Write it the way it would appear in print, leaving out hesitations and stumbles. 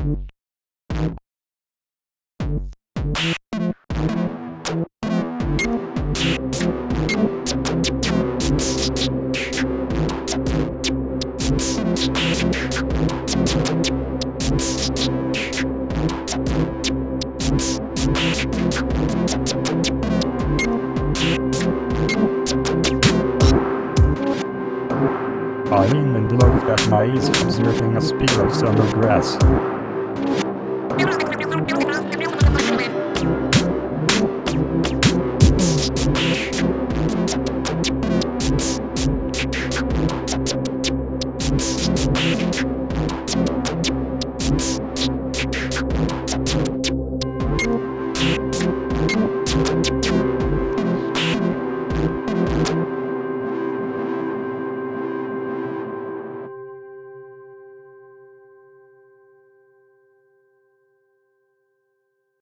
I am in love at my age observing a spear of summer grass.